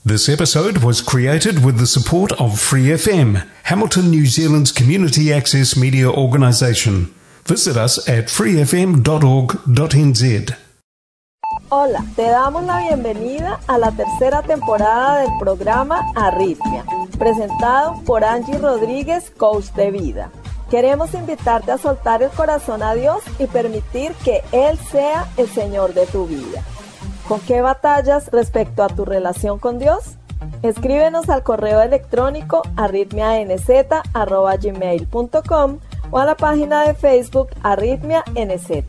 This episode was created with the support of Free FM, Hamilton, New Zealand's community access media organisation. Visit us at freefm.org.nz. Hola, te damos la bienvenida a la tercera temporada del programa Arritmia, presentado por Angie Rodríguez, coach de vida. Queremos invitarte a soltar el corazón a Dios y permitir que Él sea el Señor de tu vida. ¿Con qué batallas respecto a tu relación con Dios? Escríbenos al correo electrónico arritmianz@gmail.com o a la página de Facebook Arritmia NZ.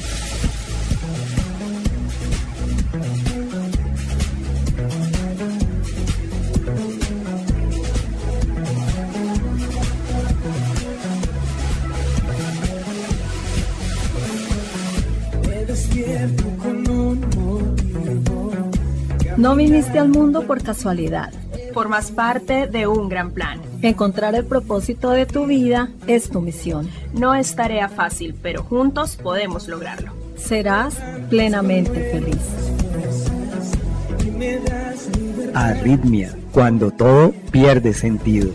No viniste al mundo por casualidad. Formas parte de un gran plan. Encontrar el propósito de tu vida es tu misión. No es tarea fácil, pero juntos podemos lograrlo. Serás plenamente feliz. Arritmia, cuando todo pierde sentido.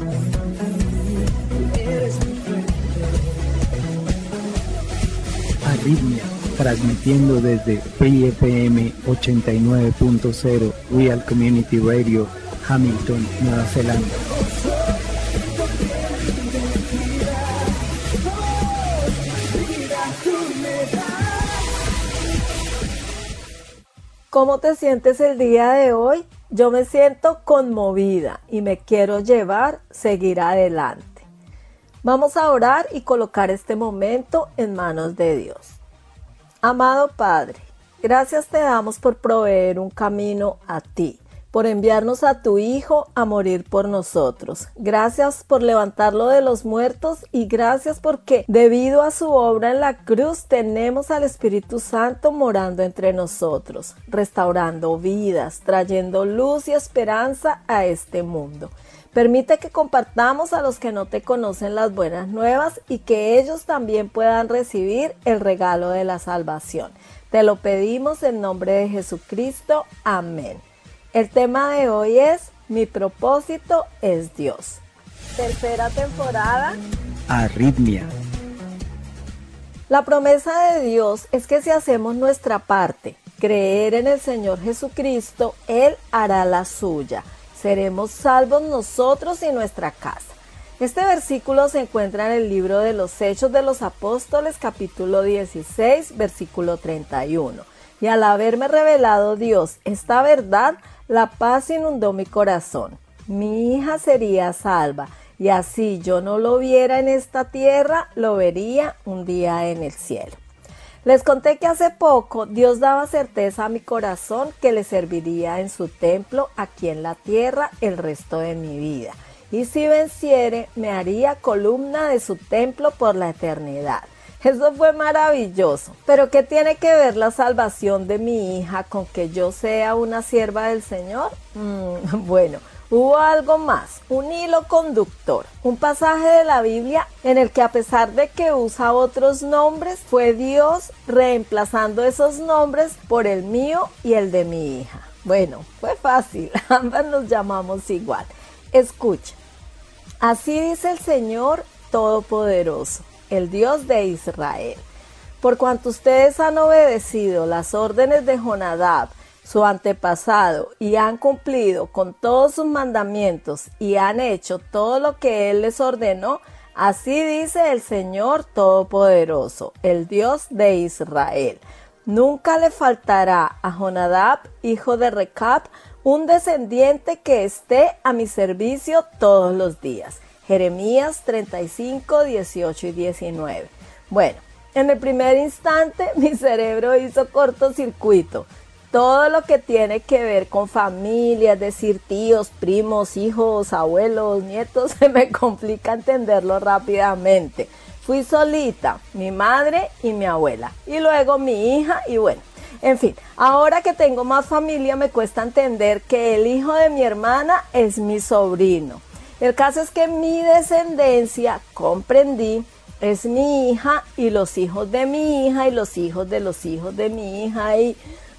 Arritmia, transmitiendo desde Free FM 89.0 Real Community Radio, Hamilton, Nueva Zelanda. ¿Cómo te sientes el día de hoy? Yo me siento conmovida y me quiero seguir adelante. Vamos a orar y colocar este momento en manos de Dios. Amado Padre, gracias te damos por proveer un camino a ti, por enviarnos a tu Hijo a morir por nosotros. Gracias por levantarlo de los muertos y gracias porque debido a su obra en la cruz tenemos al Espíritu Santo morando entre nosotros, restaurando vidas, trayendo luz y esperanza a este mundo. Permite que compartamos a los que no te conocen las buenas nuevas y que ellos también puedan recibir el regalo de la salvación. Te lo pedimos en nombre de Jesucristo. Amén. El tema de hoy es Mi propósito es Dios. Tercera temporada. Arritmia. La promesa de Dios es que si hacemos nuestra parte, creer en el Señor Jesucristo, Él hará la suya. Seremos salvos nosotros y nuestra casa. Este versículo se encuentra en el libro de los Hechos de los Apóstoles, capítulo 16, versículo 31. Y al haberme revelado Dios esta verdad, la paz inundó mi corazón. Mi hija sería salva, y así yo no lo viera en esta tierra, lo vería un día en el cielo. Les conté que hace poco Dios daba certeza a mi corazón que le serviría en su templo aquí en la tierra el resto de mi vida. Y si venciere, me haría columna de su templo por la eternidad. Eso fue maravilloso. Pero ¿qué tiene que ver la salvación de mi hija con que yo sea una sierva del Señor? Bueno, hubo algo más, un hilo conductor, un pasaje de la Biblia en el que a pesar de que usa otros nombres, fue Dios reemplazando esos nombres por el mío y el de mi hija. Bueno, fue fácil, ambas nos llamamos igual. Escucha, así dice el Señor Todopoderoso, el Dios de Israel. Por cuanto ustedes han obedecido las órdenes de Jonadab, su antepasado, y han cumplido con todos sus mandamientos y han hecho todo lo que Él les ordenó, así dice el Señor Todopoderoso, el Dios de Israel. Nunca le faltará a Jonadab, hijo de Recab, un descendiente que esté a mi servicio todos los días. Jeremías 35, 18 y 19. Bueno, en el primer instante mi cerebro hizo cortocircuito. Todo lo que tiene que ver con familia, es decir, tíos, primos, hijos, abuelos, nietos, se me complica entenderlo rápidamente. Fui solita, mi madre y mi abuela, y luego mi hija y bueno, en fin, ahora que tengo más familia me cuesta entender que el hijo de mi hermana es mi sobrino. El caso es que mi descendencia, comprendí, es mi hija y los hijos de mi hija y los hijos de mi hija y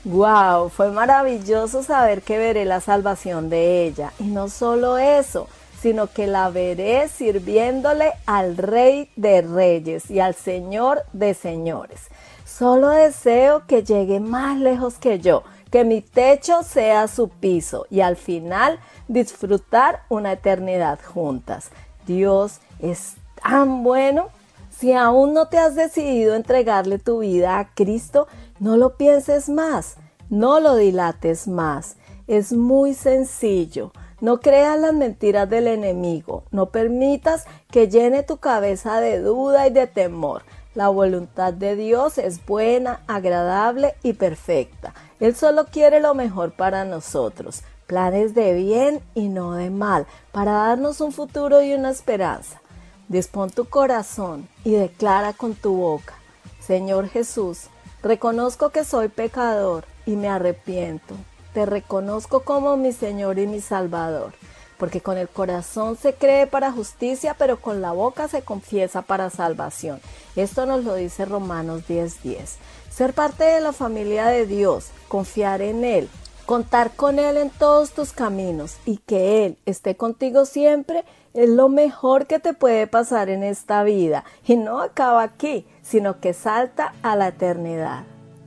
¡Wow! Fue maravilloso saber que veré la salvación de ella. Y no solo eso, sino que la veré sirviéndole al Rey de Reyes y al Señor de Señores. Solo deseo que llegue más lejos que yo, que mi techo sea su piso y al final disfrutar una eternidad juntas. Dios es tan bueno. Si aún no te has decidido entregarle tu vida a Cristo, no lo pienses más, no lo dilates más. Es muy sencillo. No creas las mentiras del enemigo. No permitas que llene tu cabeza de duda y de temor. La voluntad de Dios es buena, agradable y perfecta. Él solo quiere lo mejor para nosotros, planes de bien y no de mal, para darnos un futuro y una esperanza. Dispón tu corazón y declara con tu boca: Señor Jesús, reconozco que soy pecador y me arrepiento. Te reconozco como mi Señor y mi Salvador, porque con el corazón se cree para justicia, pero con la boca se confiesa para salvación. Esto nos lo dice Romanos 10:10. Ser parte de la familia de Dios, confiar en Él, contar con Él en todos tus caminos y que Él esté contigo siempre es lo mejor que te puede pasar en esta vida. Y no acaba aquí, sino que salta a la eternidad.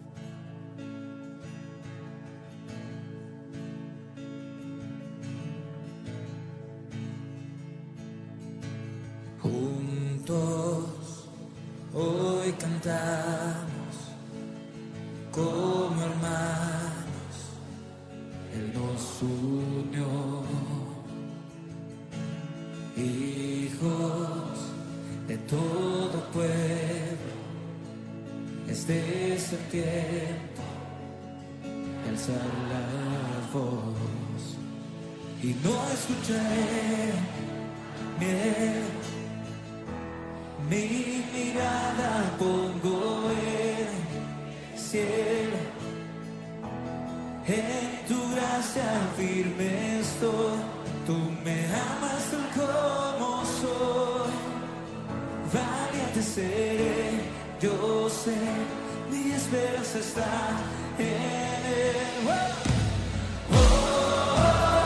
Juntos hoy cantamos como hermanos, Él nos unió, hijos de todo pueblo. Desde ese tiempo Él la voz y no escucharé miedo. Mi mirada pongo en el cielo, en tu gracia firme estoy. Tú me amas tal como soy, valiente seré, yo sé, mi esperanza está en Él. Oh, oh,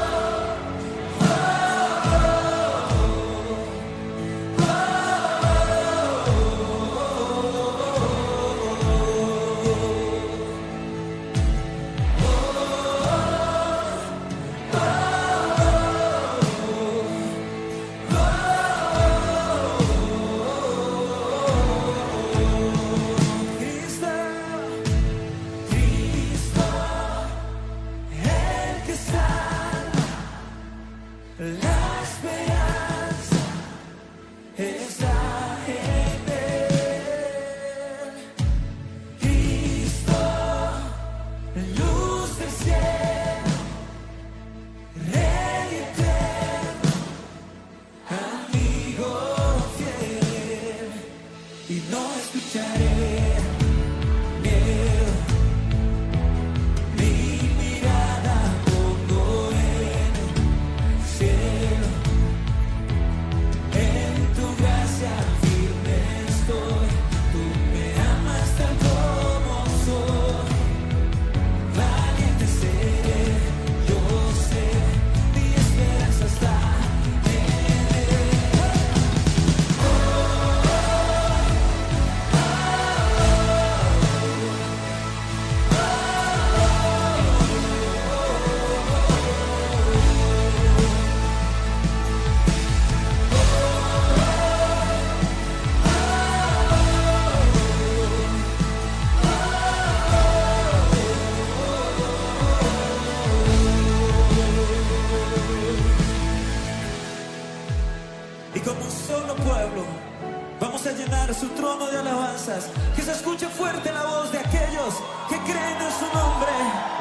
que se escuche fuerte la voz de aquellos que creen en su nombre.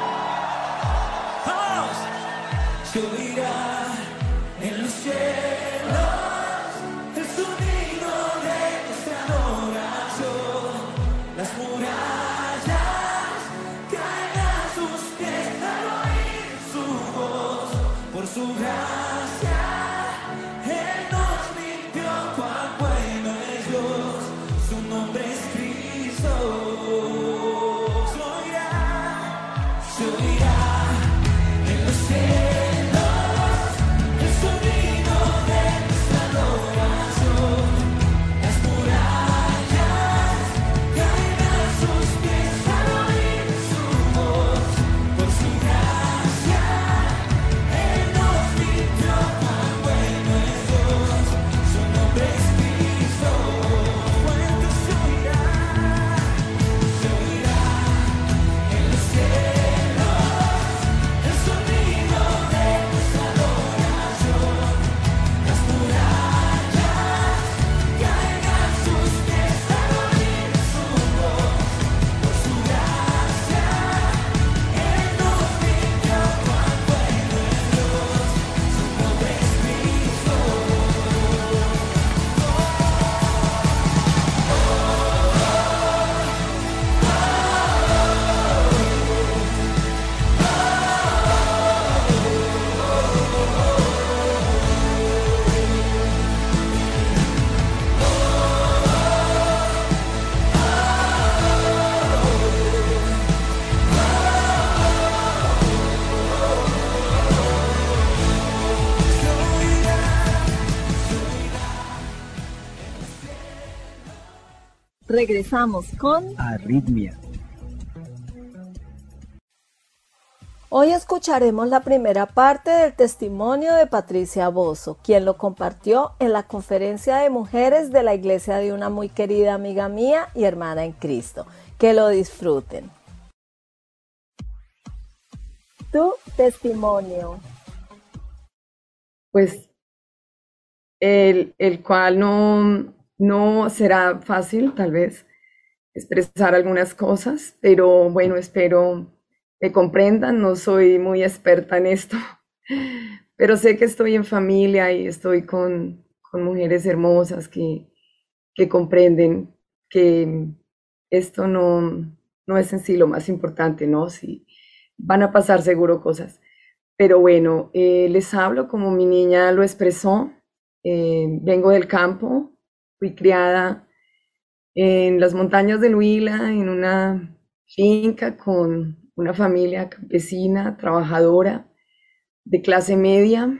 ¡Vamos! Se oirá en los cielos el sonido de nuestra adoración. Las murallas caen a sus pies al oír su voz. Por su gracia Él nos limpió, cuán bueno es Dios. Su nombre es Cristo. Se oirá Regresamos con Arritmia. Hoy escucharemos la primera parte del testimonio de Patricia Bozo, quien lo compartió en la conferencia de mujeres de la iglesia de una muy querida amiga mía y hermana en Cristo. Que lo disfruten. Tu testimonio. Pues el cual no será fácil, tal vez, expresar algunas cosas, pero bueno, espero me comprendan, no soy muy experta en esto, pero sé que estoy en familia y estoy con mujeres hermosas que comprenden que esto no es en sí lo más importante, ¿no? Sí, van a pasar seguro cosas. Pero bueno, les hablo como mi niña lo expresó. Vengo del campo, fui criada en las montañas del Huila, en una finca con una familia campesina, trabajadora, de clase media,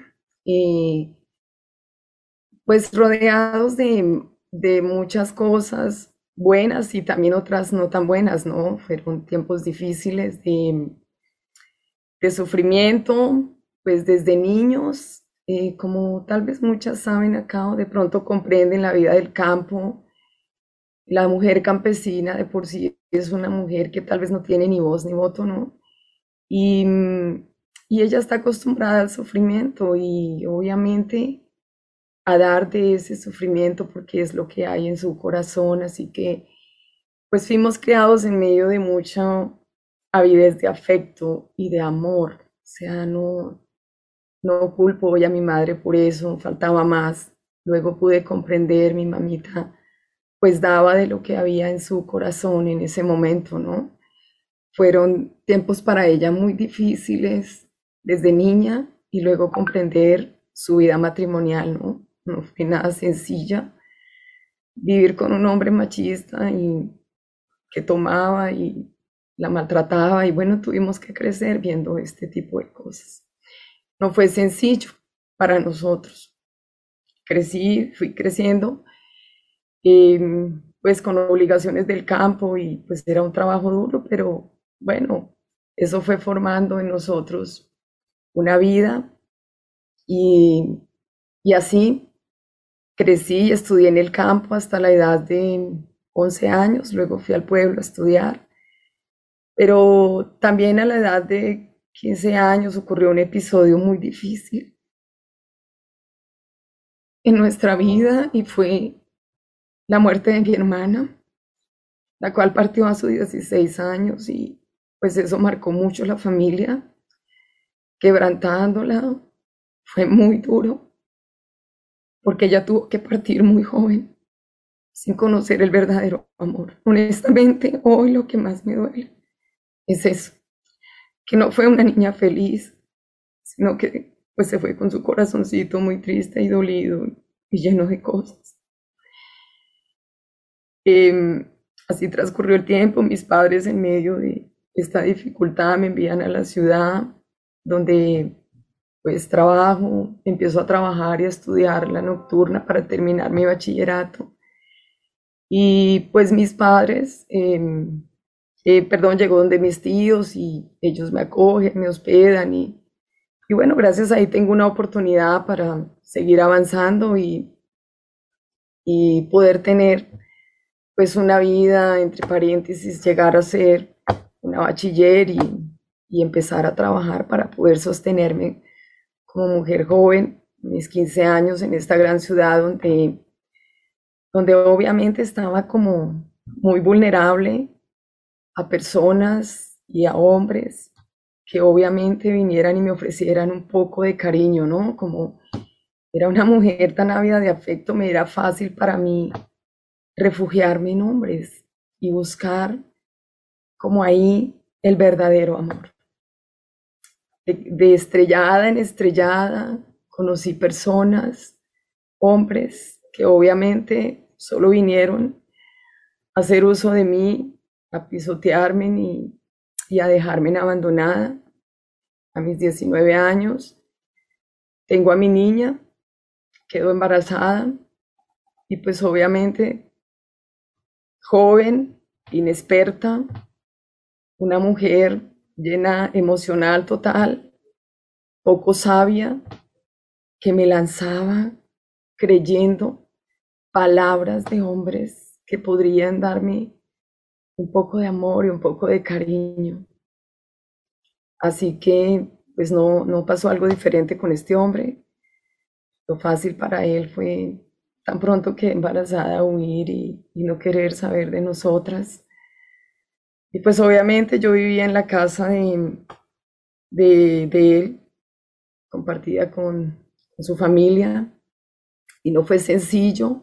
pues rodeados de muchas cosas buenas y también otras no tan buenas, ¿no? Fueron tiempos difíciles de sufrimiento, pues desde niños, como tal vez muchas saben acá o de pronto comprenden la vida del campo. La mujer campesina de por sí es una mujer que tal vez no tiene ni voz ni voto, ¿no? Y, y ella está acostumbrada al sufrimiento y obviamente a dar de ese sufrimiento porque es lo que hay en su corazón, así que pues fuimos creados en medio de mucha avidez de afecto y de amor, o sea, no culpo hoy a mi madre por eso, faltaba más, luego pude comprender, mi mamita pues daba de lo que había en su corazón en ese momento, ¿no? Fueron tiempos para ella muy difíciles desde niña y luego comprender su vida matrimonial, ¿no? No fue nada sencilla. Vivir con un hombre machista y que tomaba y la maltrataba y bueno, tuvimos que crecer viendo este tipo de cosas. No fue sencillo para nosotros. Crecí, fui creciendo, pues con obligaciones del campo y pues era un trabajo duro, pero bueno, eso fue formando en nosotros una vida y, y así crecí y estudié en el campo hasta la edad de 11 años, luego fui al pueblo a estudiar, pero también a la edad de 15 años ocurrió un episodio muy difícil en nuestra vida y fue la muerte de mi hermana, la cual partió a sus 16 años y pues eso marcó mucho la familia, quebrantándola, fue muy duro, porque ella tuvo que partir muy joven, sin conocer el verdadero amor. Honestamente, hoy lo que más me duele es eso, que no fue una niña feliz, sino que pues se fue con su corazoncito muy triste y dolido y lleno de cosas. Así transcurrió el tiempo, mis padres en medio de esta dificultad me envían a la ciudad donde pues trabajo, empiezo a trabajar y a estudiar la nocturna para terminar mi bachillerato. Y pues mis padres, llegó donde mis tíos y ellos me acogen, me hospedan y bueno, gracias a ahí tengo una oportunidad para seguir avanzando y poder tener pues una vida, entre paréntesis, llegar a ser una bachiller y empezar a trabajar para poder sostenerme como mujer joven, mis 15 años en esta gran ciudad donde obviamente estaba como muy vulnerable a personas y a hombres que obviamente vinieran y me ofrecieran un poco de cariño, ¿no? Como era una mujer tan ávida de afecto, me era fácil para mí refugiarme en hombres y buscar como ahí el verdadero amor. De estrellada en estrellada conocí personas, hombres que obviamente solo vinieron a hacer uso de mí, a pisotearme y a dejarme abandonada. A mis 19 años tengo a mi niña, quedo embarazada y pues obviamente joven, inexperta, una mujer llena emocional total, poco sabia, que me lanzaba creyendo palabras de hombres que podrían darme un poco de amor y un poco de cariño. Así que pues no pasó algo diferente con este hombre. Lo fácil para él fue tan pronto que embarazada huir y no querer saber de nosotras. Y pues obviamente yo vivía en la casa de él, compartida con su familia, y no fue sencillo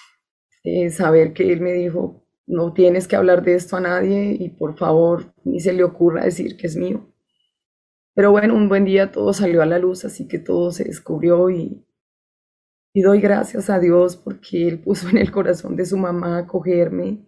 saber que él me dijo, no tienes que hablar de esto a nadie y por favor ni se le ocurra decir que es mío. Pero bueno, un buen día todo salió a la luz, así que todo se descubrió y doy gracias a Dios porque Él puso en el corazón de su mamá acogerme,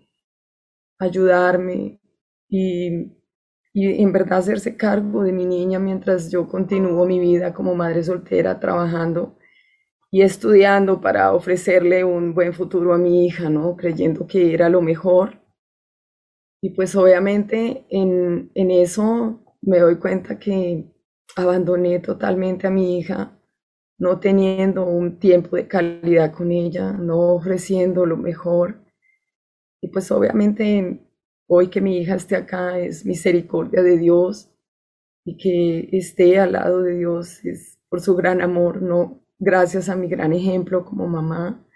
ayudarme y, y en verdad hacerse cargo de mi niña mientras yo continúo mi vida como madre soltera trabajando y estudiando para ofrecerle un buen futuro a mi hija, ¿no? Creyendo que era lo mejor. Y pues obviamente en eso me doy cuenta que abandoné totalmente a mi hija, no teniendo un tiempo de calidad con ella, no ofreciendo lo mejor. Y pues obviamente hoy que mi hija esté acá es misericordia de Dios y que esté al lado de Dios es por su gran amor, no gracias a mi gran ejemplo como mamá,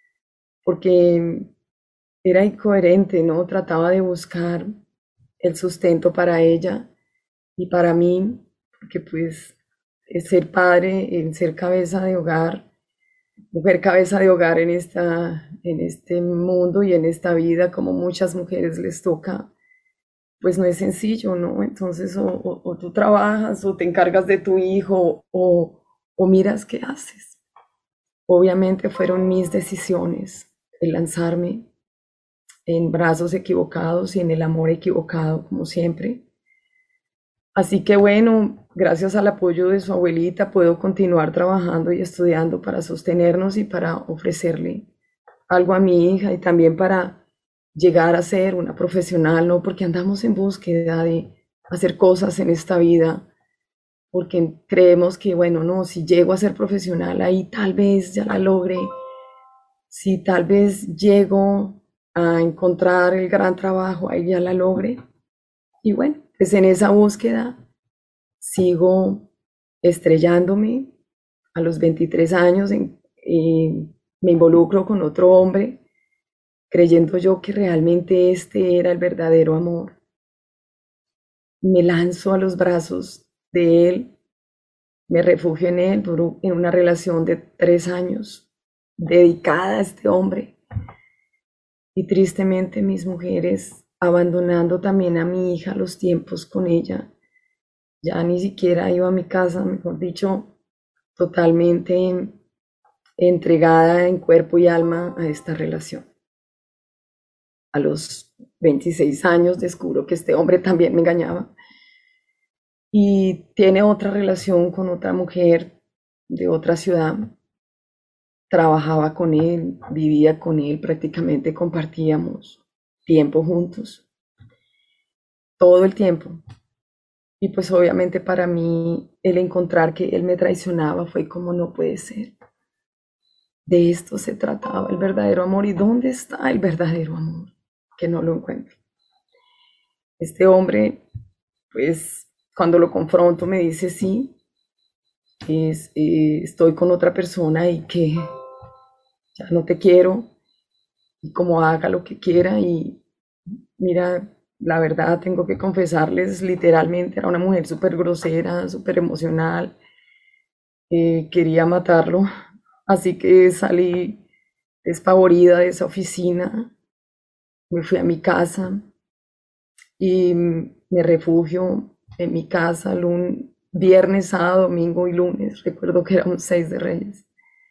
porque era incoherente, ¿no? Trataba de buscar el sustento para ella y para mí, porque pues ser padre, el ser cabeza de hogar, mujer cabeza de hogar en este mundo y en esta vida, como muchas mujeres les toca, pues no es sencillo, ¿no? Entonces o tú trabajas o te encargas de tu hijo o miras qué haces. Obviamente fueron mis decisiones el lanzarme en brazos equivocados y en el amor equivocado, como siempre. Así que bueno, gracias al apoyo de su abuelita puedo continuar trabajando y estudiando para sostenernos y para ofrecerle algo a mi hija y también para llegar a ser una profesional, ¿no? Porque andamos en búsqueda de hacer cosas en esta vida, porque creemos que, bueno, no, si llego a ser profesional, ahí tal vez ya la logre, si tal vez llego a encontrar el gran trabajo, ahí ya la logre. Y bueno, pues en esa búsqueda sigo estrellándome. A los 23 años me involucro con otro hombre, creyendo yo que realmente este era el verdadero amor. Me lanzo a los brazos de él, me refugio en él, duro en una relación de 3 años, dedicada a este hombre. Y tristemente mis mujeres, abandonando también a mi hija los tiempos con ella, ya ni siquiera iba a mi casa, mejor dicho, totalmente entregada en cuerpo y alma a esta relación. A los 26 años descubro que este hombre también me engañaba y tiene otra relación con otra mujer de otra ciudad. Trabajaba con él, vivía con él, prácticamente compartíamos tiempo juntos, todo el tiempo. Y pues obviamente para mí el encontrar que él me traicionaba fue como no puede ser. De esto se trataba el verdadero amor. ¿Y dónde está el verdadero amor? Que no lo encuentro. Este hombre, pues cuando lo confronto me dice sí, estoy con otra persona y que ya no te quiero y como haga lo que quiera y mira, la verdad tengo que confesarles, literalmente era una mujer súper grosera, súper emocional, quería matarlo, así que salí despavorida de esa oficina, me fui a mi casa y me refugio en mi casa viernes, sábado, domingo y lunes, recuerdo que era un 6 de Reyes,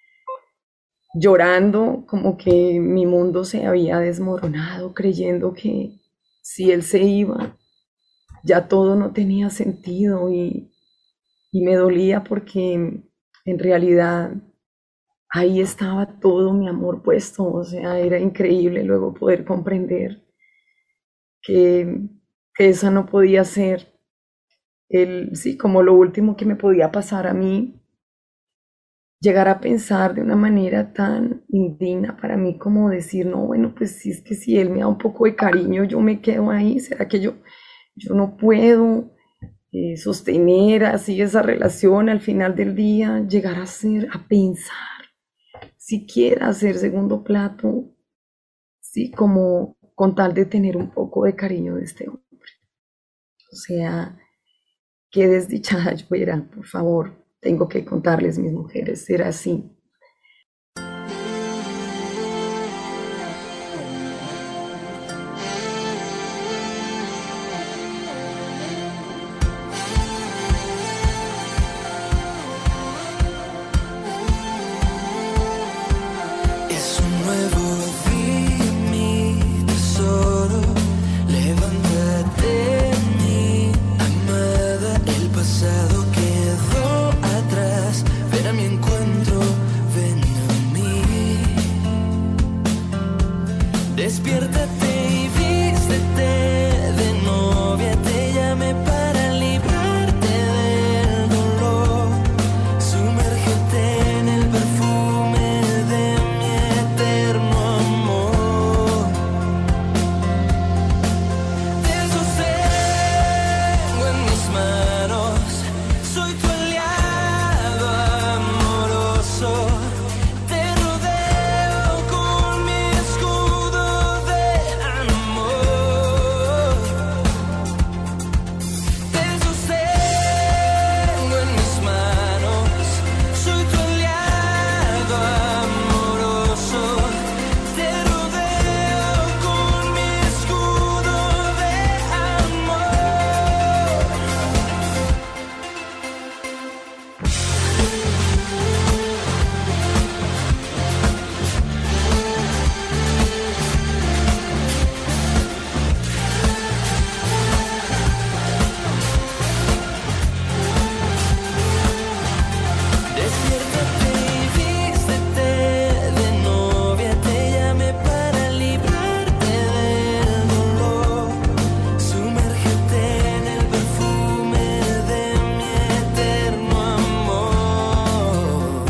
llorando como que mi mundo se había desmoronado, creyendo que si él se iba, ya todo no tenía sentido y me dolía porque en realidad ahí estaba todo mi amor puesto, o sea, era increíble luego poder comprender que, que esa no podía ser sí, como lo último que me podía pasar a mí, llegar a pensar de una manera tan indigna para mí como decir, no, bueno, pues si es que si él me da un poco de cariño, yo me quedo ahí, ¿será que yo no puedo sostener así esa relación al final del día, llegar a pensar, siquiera hacer segundo plato, sí, como con tal de tener un poco de cariño de este hombre? O sea, qué desdichada yo era, por favor, tengo que contarles, mis mujeres, era así. Es un nuevo día, mi tesoro. Levántate, mi amada. El pasado quedó atrás. Ven a mi encuentro, ven a mí. Despiértate y vístete de novia. Te llamé para librarte del dolor. Sumérgete en el perfume de mi eterno amor. Te sostengo en mis manos, soy tu aliado amoroso. Te rodeo con mi escudo de amor. Te sostengo en mis manos, soy tu aliado amoroso. Te rodeo con mi escudo de amor. Despiértate y vístete de novia. Te llamé para librarte del dolor. Sumérgete en el perfume de mi eterno amor.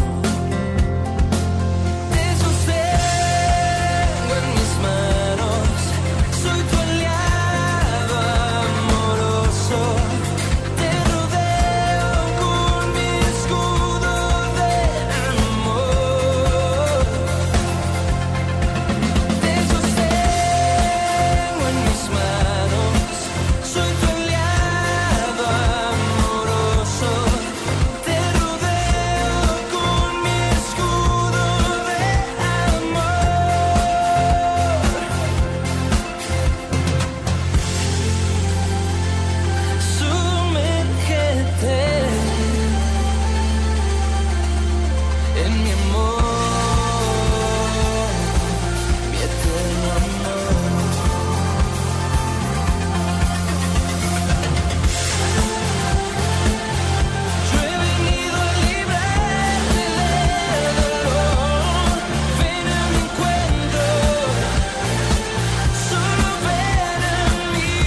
Te sostengo en mis manos, soy tu aliado amoroso. Te rodeo con mi escudo de amor. Te sostengo en mis manos, soy tu aliado amoroso. Te rodeo con mi escudo de amor. Sumérgete en mi amor, mi eterno amor. Yo he venido a librarte del dolor. Ven a mi encuentro, solo ven a mí.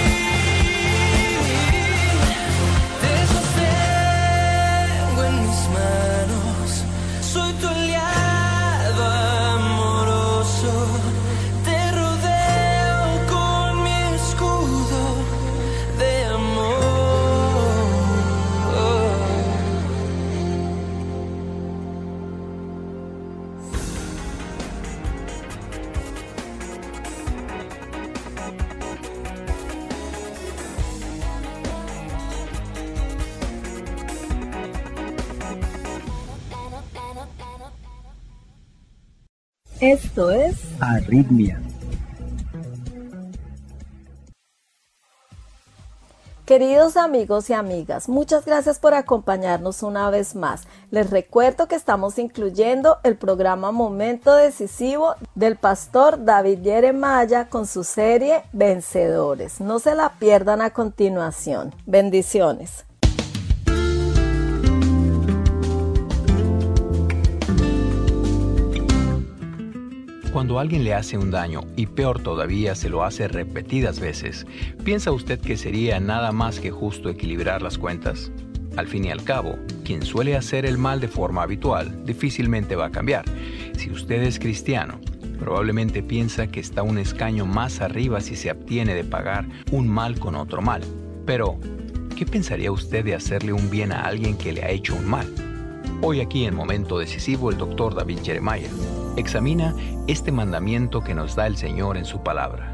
Te sostengo en mis manos, soy tu aliado amoroso. Te rodeo con mi escudo de amor. Esto es Arritmia. Queridos amigos y amigas, muchas gracias por acompañarnos una vez más. Les recuerdo que estamos incluyendo el programa Momento Decisivo del pastor David Yeremaya con su serie Vencedores. No se la pierdan a continuación. Bendiciones. Cuando alguien le hace un daño, y peor todavía se lo hace repetidas veces, ¿piensa usted que sería nada más que justo equilibrar las cuentas? Al fin y al cabo, quien suele hacer el mal de forma habitual difícilmente va a cambiar. Si usted es cristiano, probablemente piensa que está un escaño más arriba si se abstiene de pagar un mal con otro mal. Pero, ¿qué pensaría usted de hacerle un bien a alguien que le ha hecho un mal? Hoy aquí en Momento Decisivo el Dr. David Jeremiah examina este mandamiento que nos da el Señor en su palabra.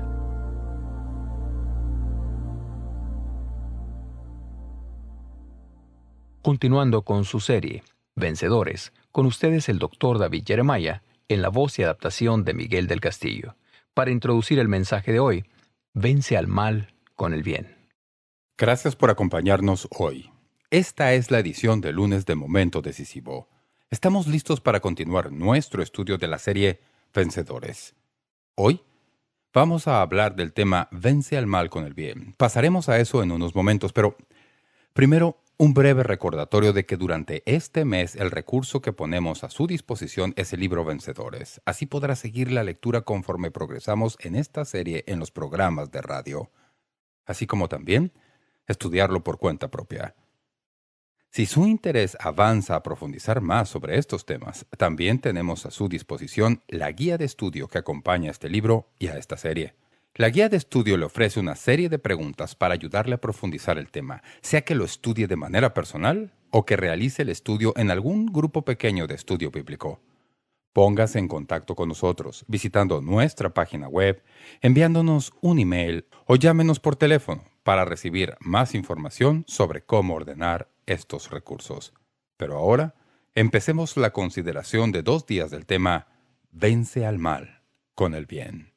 Continuando con su serie, Vencedores, con ustedes el Dr. David Jeremiah, en la voz y adaptación de Miguel del Castillo. Para introducir el mensaje de hoy, vence al mal con el bien. Gracias por acompañarnos hoy. Esta es la edición de lunes de Momento Decisivo. Estamos listos para continuar nuestro estudio de la serie Vencedores. Hoy vamos a hablar del tema Vence al mal con el bien. Pasaremos a eso en unos momentos, pero primero un breve recordatorio de que durante este mes el recurso que ponemos a su disposición es el libro Vencedores. Así podrá seguir la lectura conforme progresamos en esta serie en los programas de radio, así como también estudiarlo por cuenta propia. Si su interés avanza a profundizar más sobre estos temas, también tenemos a su disposición la guía de estudio que acompaña a este libro y a esta serie. La guía de estudio le ofrece una serie de preguntas para ayudarle a profundizar el tema, sea que lo estudie de manera personal o que realice el estudio en algún grupo pequeño de estudio bíblico. Póngase en contacto con nosotros visitando nuestra página web, enviándonos un email o llámenos por teléfono para recibir más información sobre cómo ordenar estos recursos. Pero ahora, empecemos la consideración de 2 días del tema Vence al mal con el bien.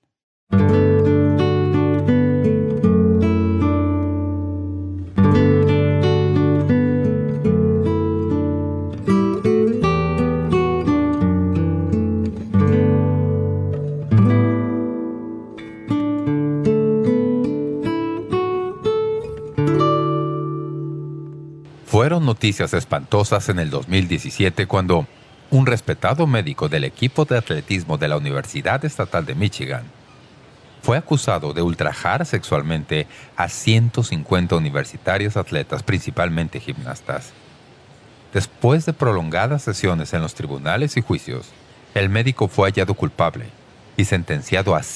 Fueron noticias espantosas en el 2017 cuando un respetado médico del equipo de atletismo de la Universidad Estatal de Michigan fue acusado de ultrajar sexualmente a 150 universitarios atletas, principalmente gimnastas. Después de prolongadas sesiones en los tribunales y juicios, el médico fue hallado culpable y sentenciado a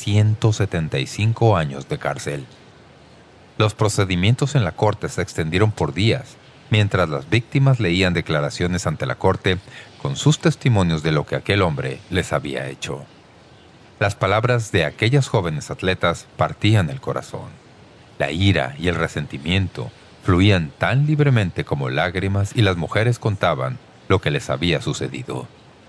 175 años de cárcel. Los procedimientos en la corte se extendieron por días, mientras las víctimas leían declaraciones ante la corte con sus testimonios de lo que aquel hombre les había hecho. Las palabras de aquellas jóvenes atletas partían el corazón. La ira y el resentimiento fluían tan libremente como lágrimas y las mujeres contaban lo que les había sucedido.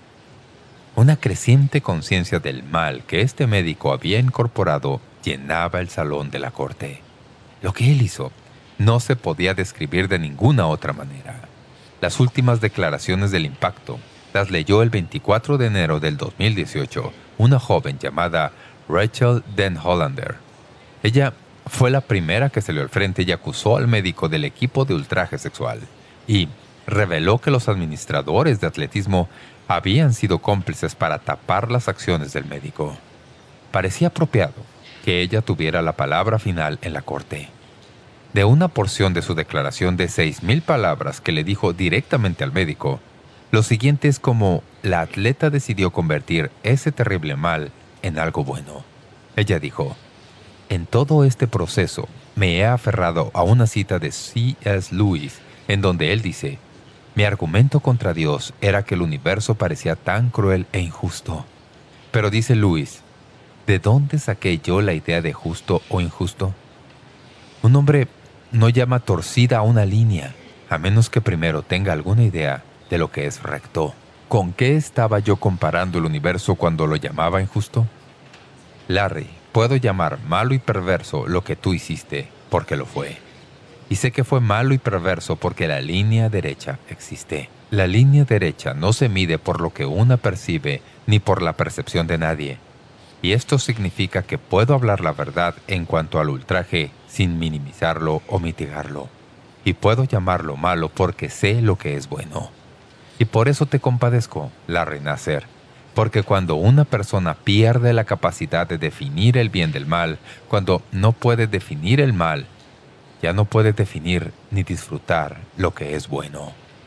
Una creciente conciencia del mal que este médico había incorporado llenaba el salón de la corte. Lo que él hizo no se podía describir de ninguna otra manera. Las últimas declaraciones del impacto las leyó el 24 de enero del 2018 una joven llamada Rachel Den Hollander. Ella fue la primera que salió al frente y acusó al médico del equipo de ultraje sexual y reveló que los administradores de atletismo habían sido cómplices para tapar las acciones del médico. Parecía apropiado que ella tuviera la palabra final en la corte. De una porción de su declaración de 6,000 palabras que le dijo directamente al médico, lo siguiente es como la atleta decidió convertir ese terrible mal en algo bueno. Ella dijo: «En todo este proceso me he aferrado a una cita de C.S. Lewis en donde él dice: mi argumento contra Dios era que el universo parecía tan cruel e injusto. Pero dice Lewis, ¿de dónde saqué yo la idea de justo o injusto? Un hombre no llama torcida a una línea, a menos que primero tenga alguna idea de lo que es recto. ¿Con qué estaba yo comparando el universo cuando lo llamaba injusto? Larry, puedo llamar malo y perverso lo que tú hiciste, porque lo fue. Y sé que fue malo y perverso porque la línea derecha existe. La línea derecha no se mide por lo que una percibe ni por la percepción de nadie. Y esto significa que puedo hablar la verdad en cuanto al ultraje sin minimizarlo o mitigarlo. Y puedo llamarlo malo porque sé lo que es bueno. Y por eso te compadezco, Larry Nasser. Porque cuando una persona pierde la capacidad de definir el bien del mal, cuando no puede definir el mal, ya no puede definir ni disfrutar lo que es bueno.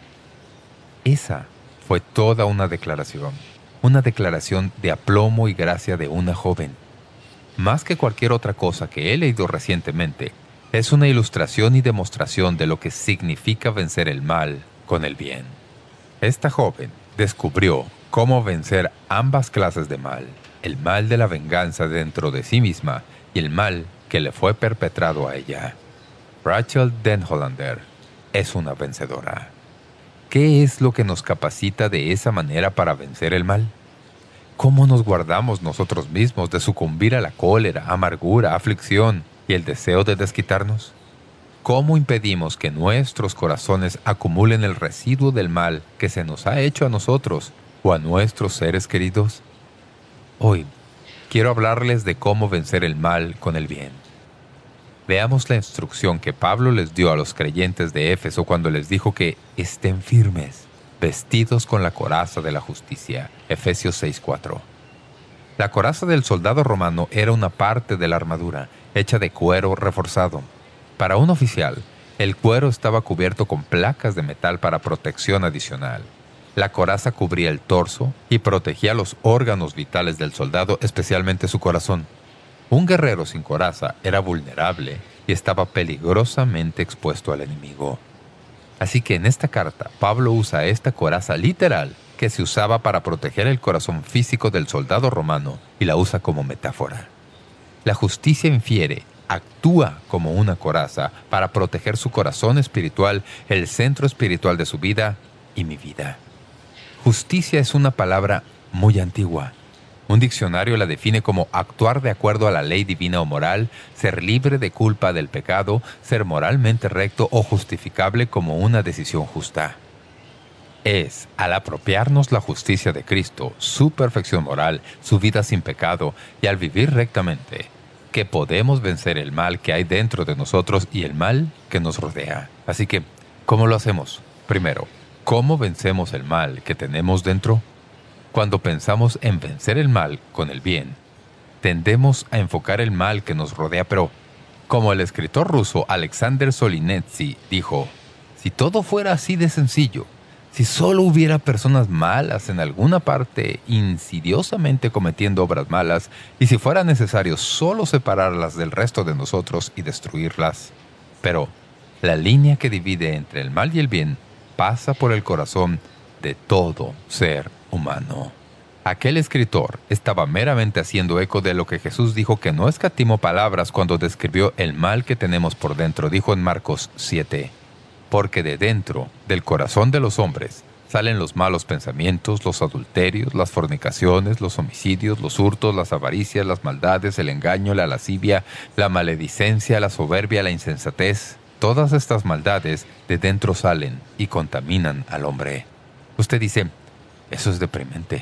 Esa fue toda una declaración de aplomo y gracia de una joven. Más que cualquier otra cosa que he leído recientemente, es una ilustración y demostración de lo que significa vencer el mal con el bien. Esta joven descubrió cómo vencer ambas clases de mal, el mal de la venganza dentro de sí misma y el mal que le fue perpetrado a ella. Rachel Denhollander es una vencedora. ¿Qué es lo que nos capacita de esa manera para vencer el mal? ¿Cómo nos guardamos nosotros mismos de sucumbir a la cólera, amargura, aflicción y el deseo de desquitarnos? ¿Cómo impedimos que nuestros corazones acumulen el residuo del mal que se nos ha hecho a nosotros o a nuestros seres queridos? Hoy quiero hablarles de cómo vencer el mal con el bien. Veamos la instrucción que Pablo les dio a los creyentes de Éfeso cuando les dijo que estén firmes, vestidos con la coraza de la justicia. Efesios 6:4. La coraza del soldado romano era una parte de la armadura, hecha de cuero reforzado. Para un oficial, el cuero estaba cubierto con placas de metal para protección adicional. La coraza cubría el torso y protegía los órganos vitales del soldado, especialmente su corazón. Un guerrero sin coraza era vulnerable y estaba peligrosamente expuesto al enemigo. Así que en esta carta, Pablo usa esta coraza literal que se usaba para proteger el corazón físico del soldado romano y la usa como metáfora. La justicia infiere, actúa como una coraza para proteger su corazón espiritual, el centro espiritual de su vida y mi vida. Justicia es una palabra muy antigua. Un diccionario la define como actuar de acuerdo a la ley divina o moral, ser libre de culpa del pecado, ser moralmente recto o justificable como una decisión justa. Es al apropiarnos la justicia de Cristo, su perfección moral, su vida sin pecado y al vivir rectamente, que podemos vencer el mal que hay dentro de nosotros y el mal que nos rodea. Así que, ¿cómo lo hacemos? Primero, ¿cómo vencemos el mal que tenemos dentro? Cuando pensamos en vencer el mal con el bien, tendemos a enfocar el mal que nos rodea, pero como el escritor ruso Alexander Solzhenitsyn dijo, si todo fuera así de sencillo, si solo hubiera personas malas en alguna parte insidiosamente cometiendo obras malas y si fuera necesario solo separarlas del resto de nosotros y destruirlas. Pero la línea que divide entre el mal y el bien pasa por el corazón de todo ser humano. Aquel escritor estaba meramente haciendo eco de lo que Jesús dijo, que no escatimó palabras cuando describió el mal que tenemos por dentro. Dijo en Marcos 7, porque de dentro del corazón de los hombres salen los malos pensamientos, los adulterios, las fornicaciones, los homicidios, los hurtos, las avaricias, las maldades, el engaño, la lascivia, la maledicencia, la soberbia, la insensatez. Todas estas maldades de dentro salen y contaminan al hombre. Usted dice, eso es deprimente.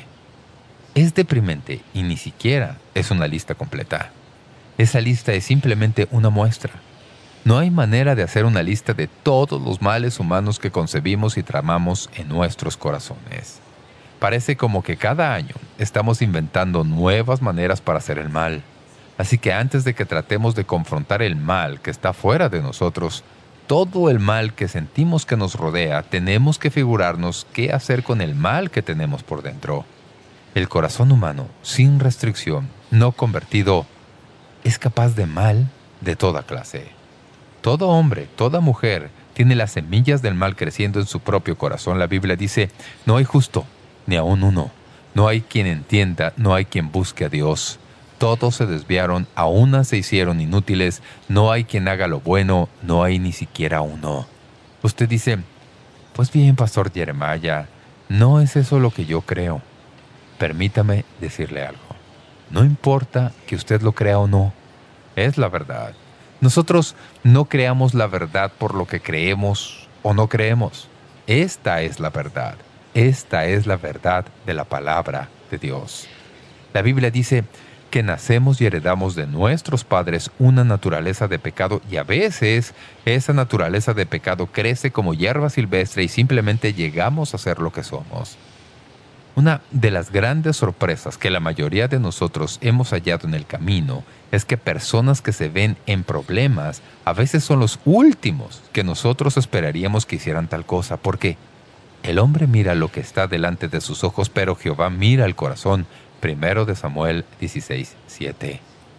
Es deprimente y ni siquiera es una lista completa. Esa lista es simplemente una muestra. No hay manera de hacer una lista de todos los males humanos que concebimos y tramamos en nuestros corazones. Parece como que cada año estamos inventando nuevas maneras para hacer el mal. Así que antes de que tratemos de confrontar el mal que está fuera de nosotros, todo el mal que sentimos que nos rodea, tenemos que figurarnos qué hacer con el mal que tenemos por dentro. El corazón humano, sin restricción, no convertido, es capaz de mal de toda clase. Todo hombre, toda mujer, tiene las semillas del mal creciendo en su propio corazón. La Biblia dice, no hay justo, ni aun uno. No hay quien entienda, no hay quien busque a Dios. Todos se desviaron, a unas se hicieron inútiles. No hay quien haga lo bueno, no hay ni siquiera uno. Usted dice, pues bien, Pastor Jeremiah, no es eso lo que yo creo. Permítame decirle algo. No importa que usted lo crea o no, es la verdad. Nosotros no creamos la verdad por lo que creemos o no creemos. Esta es la verdad. Esta es la verdad de la palabra de Dios. La Biblia dice que nacemos y heredamos de nuestros padres una naturaleza de pecado y a veces esa naturaleza de pecado crece como hierba silvestre y simplemente llegamos a ser lo que somos. Una de las grandes sorpresas que la mayoría de nosotros hemos hallado en el camino es que personas que se ven en problemas a veces son los últimos que nosotros esperaríamos que hicieran tal cosa, porque el hombre mira lo que está delante de sus ojos, pero Jehová mira el corazón. 1 de Samuel 16:7.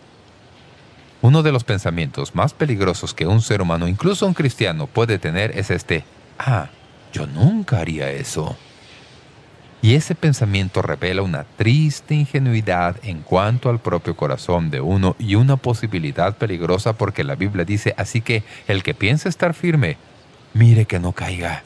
Uno de los pensamientos más peligrosos que un ser humano, incluso un cristiano, puede tener es yo nunca haría eso. Y ese pensamiento revela una triste ingenuidad en cuanto al propio corazón de uno y una posibilidad peligrosa, porque la Biblia dice: así que el que piensa estar firme, mire que no caiga.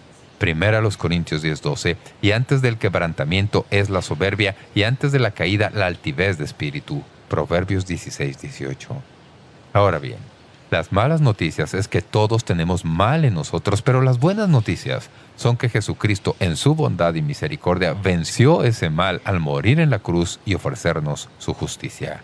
1 Corintios 10:12. Y antes del quebrantamiento es la soberbia, y antes de la caída la altivez de espíritu. Proverbios 16:18. Ahora bien, las malas noticias es que todos tenemos mal en nosotros, pero las buenas noticias son que Jesucristo, en su bondad y misericordia, venció ese mal al morir en la cruz y ofrecernos su justicia.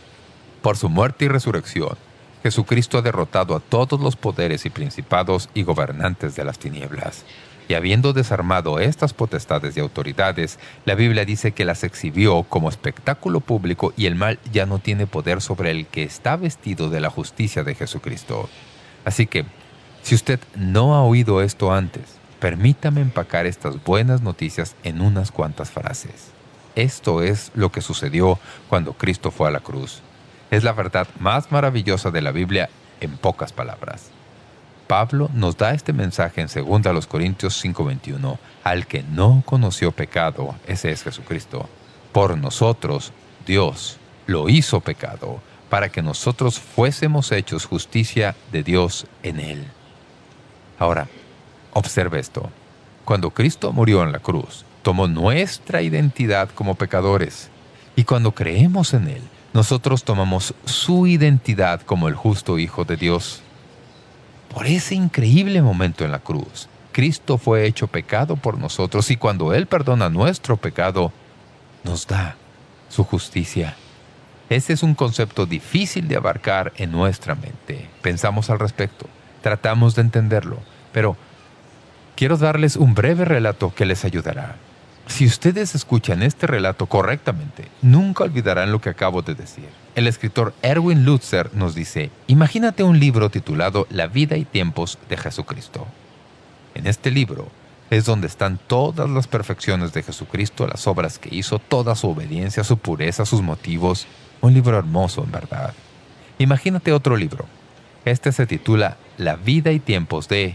Por su muerte y resurrección, Jesucristo ha derrotado a todos los poderes y principados y gobernantes de las tinieblas. Y habiendo desarmado estas potestades y autoridades, la Biblia dice que las exhibió como espectáculo público, y el mal ya no tiene poder sobre el que está vestido de la justicia de Jesucristo. Así que, si usted no ha oído esto antes, permítame empacar estas buenas noticias en unas cuantas frases. Esto es lo que sucedió cuando Cristo fue a la cruz. Es la verdad más maravillosa de la Biblia en pocas palabras. Pablo nos da este mensaje en 2 Corintios 5:21. Al que no conoció pecado, ese es Jesucristo. Por nosotros, Dios lo hizo pecado, para que nosotros fuésemos hechos justicia de Dios en Él. Ahora, observe esto. Cuando Cristo murió en la cruz, tomó nuestra identidad como pecadores. Y cuando creemos en Él, nosotros tomamos su identidad como el justo Hijo de Dios. Por ese increíble momento en la cruz, Cristo fue hecho pecado por nosotros, y cuando Él perdona nuestro pecado, nos da su justicia. Ese es un concepto difícil de abarcar en nuestra mente. Pensamos al respecto, tratamos de entenderlo, pero quiero darles un breve relato que les ayudará. Si ustedes escuchan este relato correctamente, nunca olvidarán lo que acabo de decir. El escritor Erwin Lutzer nos dice: imagínate un libro titulado La vida y tiempos de Jesucristo. En este libro es donde están todas las perfecciones de Jesucristo, las obras que hizo, toda su obediencia, su pureza, sus motivos. Un libro hermoso, en verdad. Imagínate otro libro. Este se titula La vida y tiempos de...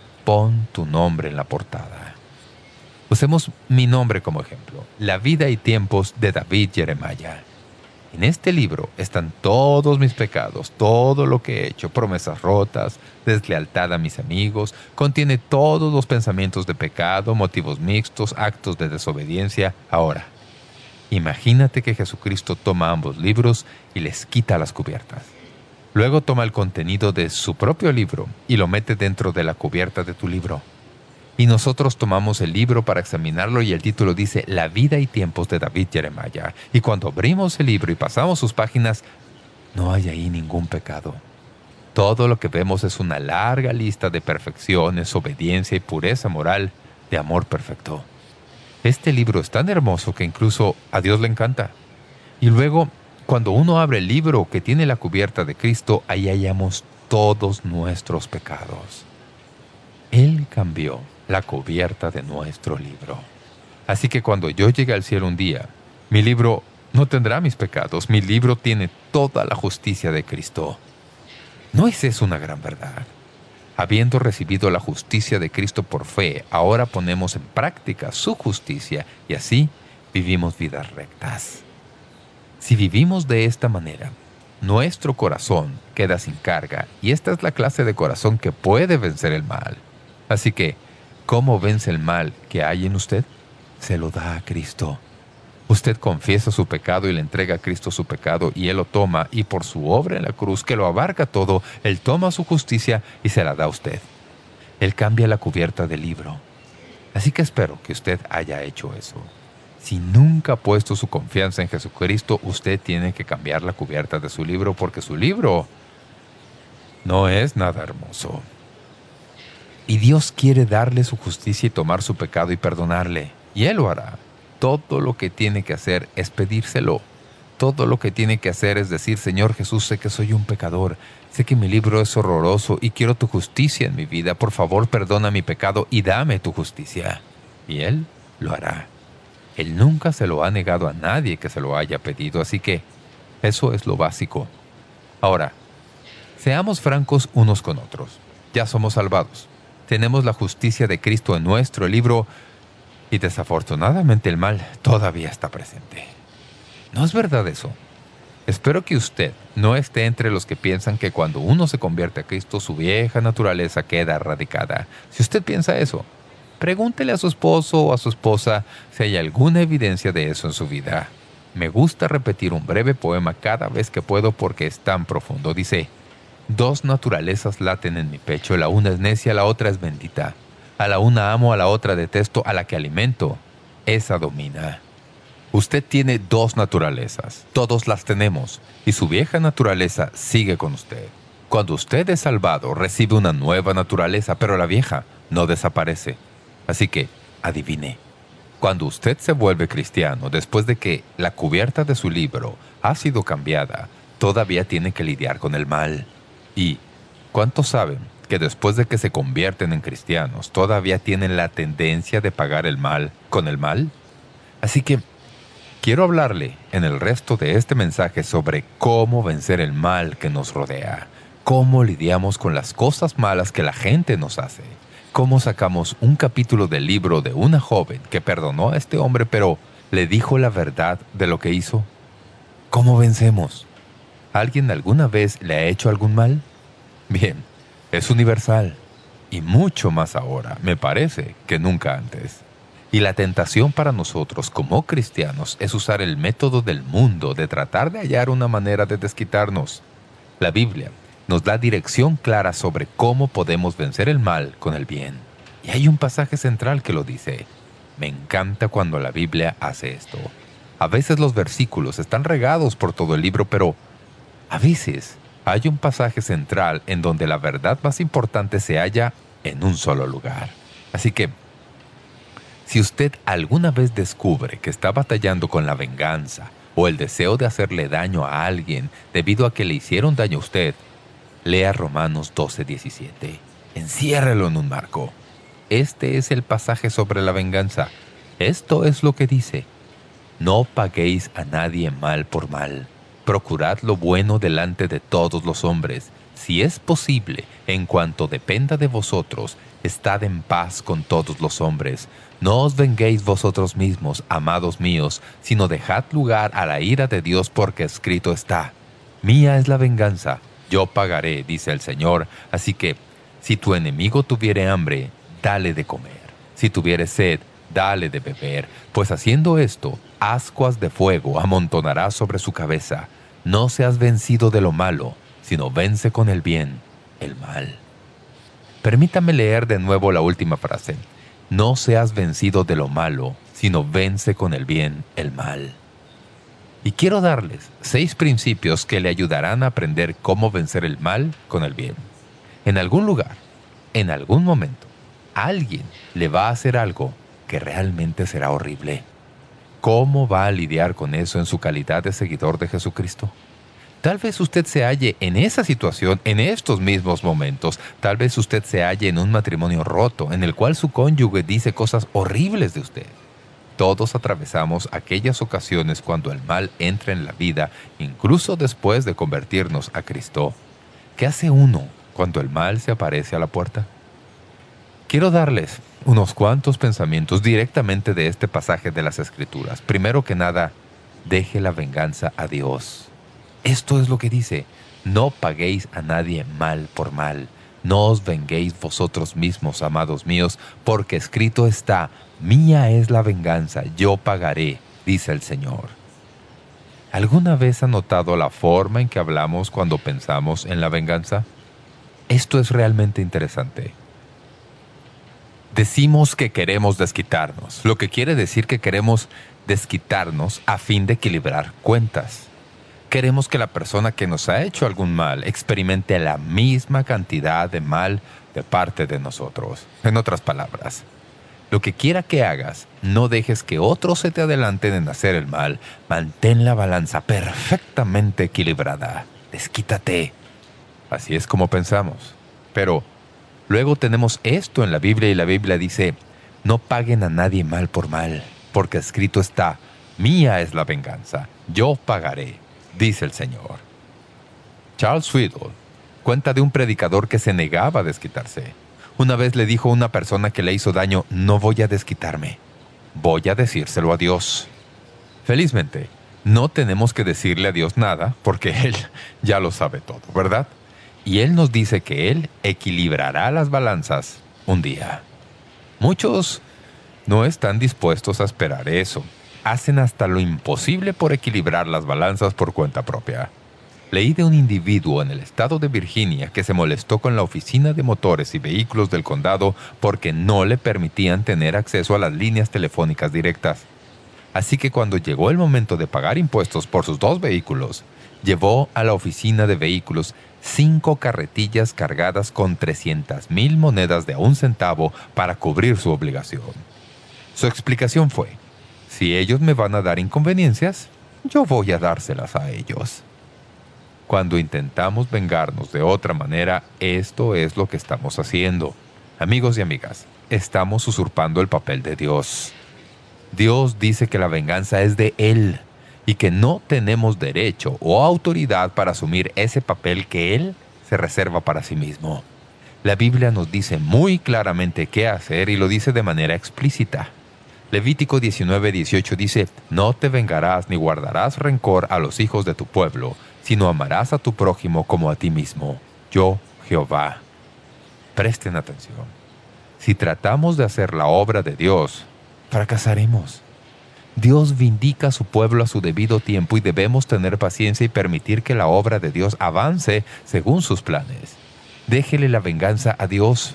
Pon tu nombre en la portada. Usemos mi nombre como ejemplo. La vida y tiempos de David Jeremiah. En este libro están todos mis pecados, todo lo que he hecho, promesas rotas, deslealtad a mis amigos. Contiene todos los pensamientos de pecado, motivos mixtos, actos de desobediencia. Ahora, imagínate que Jesucristo toma ambos libros y les quita las cubiertas. Luego toma el contenido de su propio libro y lo mete dentro de la cubierta de tu libro. Y nosotros tomamos el libro para examinarlo, y el título dice La vida y tiempos de David Jeremiah. Y cuando abrimos el libro y pasamos sus páginas, no hay ahí ningún pecado. Todo lo que vemos es una larga lista de perfecciones, obediencia y pureza moral de amor perfecto. Este libro es tan hermoso que incluso a Dios le encanta. Y luego, cuando uno abre el libro que tiene la cubierta de Cristo, ahí hallamos todos nuestros pecados. Él cambió la cubierta de nuestro libro. Así que cuando yo llegue al cielo un día, mi libro no tendrá mis pecados. Mi libro tiene toda la justicia de Cristo. ¿No es eso una gran verdad? Habiendo recibido la justicia de Cristo por fe, ahora ponemos en práctica su justicia, y así vivimos vidas rectas. Si vivimos de esta manera, nuestro corazón queda sin carga, y esta es la clase de corazón que puede vencer el mal. Así que, ¿cómo vence el mal que hay en usted? Se lo da a Cristo. Usted confiesa su pecado y le entrega a Cristo su pecado, y Él lo toma, y por su obra en la cruz, que lo abarca todo, Él toma su justicia y se la da a usted. Él cambia la cubierta del libro. Así que espero que usted haya hecho eso. Si nunca ha puesto su confianza en Jesucristo, usted tiene que cambiar la cubierta de su libro, porque su libro no es nada hermoso. Y Dios quiere darle su justicia y tomar su pecado y perdonarle. Y Él lo hará. todo lo que tiene que hacer es pedírselo. Todo lo que tiene que hacer es decir: Señor Jesús, sé que soy un pecador, sé que mi libro es horroroso y quiero tu justicia en mi vida. Por favor, perdona mi pecado y dame tu justicia. Y Él lo hará. Él nunca se lo ha negado a nadie que se lo haya pedido, así que eso es lo básico. Ahora, seamos francos unos con otros. Ya somos salvados. Tenemos la justicia de Cristo en nuestro libro y desafortunadamente el mal todavía está presente. ¿No es verdad eso? Espero que usted no esté entre los que piensan que cuando uno se convierte a Cristo, su vieja naturaleza queda erradicada. Si usted piensa eso, pregúntele a su esposo o a su esposa si hay alguna evidencia de eso en su vida. Me gusta repetir un breve poema cada vez que puedo porque es tan profundo. Dice: dos naturalezas laten en mi pecho, la una es necia, la otra es bendita. A la una amo, a la otra detesto, a la que alimento, esa domina. Usted tiene dos naturalezas, todos las tenemos, y su vieja naturaleza sigue con usted. Cuando usted es salvado, recibe una nueva naturaleza, pero la vieja no desaparece. Así que, adivine, cuando usted se vuelve cristiano, después de que la cubierta de su libro ha sido cambiada, todavía tiene que lidiar con el mal. ¿Y cuántos saben que después de que se convierten en cristianos, todavía tienen la tendencia de pagar el mal con el mal? Así que quiero hablarle en el resto de este mensaje sobre cómo vencer el mal que nos rodea, cómo lidiamos con las cosas malas que la gente nos hace, cómo sacamos un capítulo del libro de una joven que perdonó a este hombre pero le dijo la verdad de lo que hizo. ¿Cómo vencemos? ¿Alguien alguna vez le ha hecho algún mal? Bien, es universal y mucho más ahora, me parece, que nunca antes. Y la tentación para nosotros como cristianos es usar el método del mundo de tratar de hallar una manera de desquitarnos. La Biblia nos da dirección clara sobre cómo podemos vencer el mal con el bien. Y hay un pasaje central que lo dice. Me encanta cuando la Biblia hace esto. A veces los versículos están regados por todo el libro, pero a veces hay un pasaje central en donde la verdad más importante se halla en un solo lugar. Así que, si usted alguna vez descubre que está batallando con la venganza o el deseo de hacerle daño a alguien debido a que le hicieron daño a usted, lea Romanos 12:17. Enciérrelo en un marco. Este es el pasaje sobre la venganza. Esto es lo que dice: no paguéis a nadie mal por mal. Procurad lo bueno delante de todos los hombres. Si es posible, en cuanto dependa de vosotros, estad en paz con todos los hombres. No os venguéis vosotros mismos, amados míos, sino dejad lugar a la ira de Dios, porque escrito está: mía es la venganza, yo pagaré, dice el Señor. Así que, si tu enemigo tuviere hambre, dale de comer. Si tuviere sed, dale de beber, pues haciendo esto, ascuas de fuego amontonará sobre su cabeza. No seas vencido de lo malo, sino vence con el bien el mal. Permítame leer de nuevo la última frase. No seas vencido de lo malo, sino vence con el bien el mal. Y quiero darles 6 principios que le ayudarán a aprender cómo vencer el mal con el bien. En algún lugar, en algún momento, alguien le va a hacer algo que realmente será horrible. ¿Cómo va a lidiar con eso en su calidad de seguidor de Jesucristo? Tal vez usted se halle en esa situación en estos mismos momentos. Tal vez usted se halle en un matrimonio roto en el cual su cónyuge dice cosas horribles de usted. Todos atravesamos aquellas ocasiones cuando el mal entra en la vida, incluso después de convertirnos a Cristo. ¿Qué hace uno cuando el mal se aparece a la puerta? Quiero darles unos cuantos pensamientos directamente de este pasaje de las Escrituras. Primero que nada, deje la venganza a Dios. Esto es lo que dice: no paguéis a nadie mal por mal. No os venguéis vosotros mismos, amados míos, porque escrito está: mía es la venganza, yo pagaré, dice el Señor. ¿Alguna vez ha notado la forma en que hablamos cuando pensamos en la venganza? Esto es realmente interesante. Decimos que queremos desquitarnos, lo que quiere decir que queremos desquitarnos a fin de equilibrar cuentas. Queremos que la persona que nos ha hecho algún mal experimente la misma cantidad de mal de parte de nosotros. En otras palabras, Lo que quiera que hagas, no dejes que otros se te adelanten en hacer el mal. Mantén la balanza perfectamente equilibrada. Desquítate. Así es como pensamos. Pero luego tenemos esto en la Biblia y la Biblia dice, no paguen a nadie mal por mal, porque escrito está, mía es la venganza, yo pagaré, dice el Señor. Charles Swindoll cuenta de un predicador que se negaba a desquitarse. Una vez le dijo a una persona que le hizo daño, no voy a desquitarme, voy a decírselo a Dios. Felizmente, no tenemos que decirle a Dios nada, porque Él ya lo sabe todo, ¿verdad? Y Él nos dice que Él equilibrará las balanzas un día. Muchos no están dispuestos a esperar eso. Hacen hasta lo imposible por equilibrar las balanzas por cuenta propia. Leí de un individuo en el estado de Virginia que se molestó con la oficina de motores y vehículos del condado porque no le permitían tener acceso a las líneas telefónicas directas. Así que cuando llegó el momento de pagar impuestos por sus 2 vehículos, llevó a la oficina de vehículos 5 carretillas cargadas con 300,000 monedas de $1 centavo para cubrir su obligación. Su explicación fue, si ellos me van a dar inconveniencias, yo voy a dárselas a ellos. Cuando intentamos vengarnos de otra manera, esto es lo que estamos haciendo. Amigos y amigas, estamos usurpando el papel de Dios. Dios dice que la venganza es de Él y que no tenemos derecho o autoridad para asumir ese papel que Él se reserva para sí mismo. La Biblia nos dice muy claramente qué hacer y lo dice de manera explícita. Levítico 19:18 dice, no te vengarás ni guardarás rencor a los hijos de tu pueblo, sino amarás a tu prójimo como a ti mismo. Yo, Jehová. Presten atención. Si tratamos de hacer la obra de Dios, fracasaremos. Dios vindica a su pueblo a su debido tiempo y debemos tener paciencia y permitir que la obra de Dios avance según sus planes. Déjele la venganza a Dios.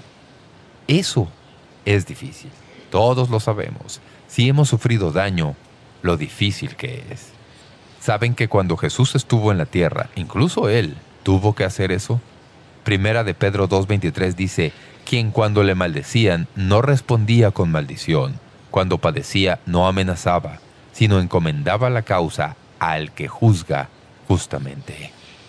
Eso es difícil. Todos lo sabemos. Si hemos sufrido daño, lo difícil que es. ¿Saben que cuando Jesús estuvo en la tierra, incluso Él tuvo que hacer eso? Primera de Pedro 2:23 dice, quien cuando le maldecían no respondía con maldición, cuando padecía no amenazaba, sino encomendaba la causa al que juzga justamente.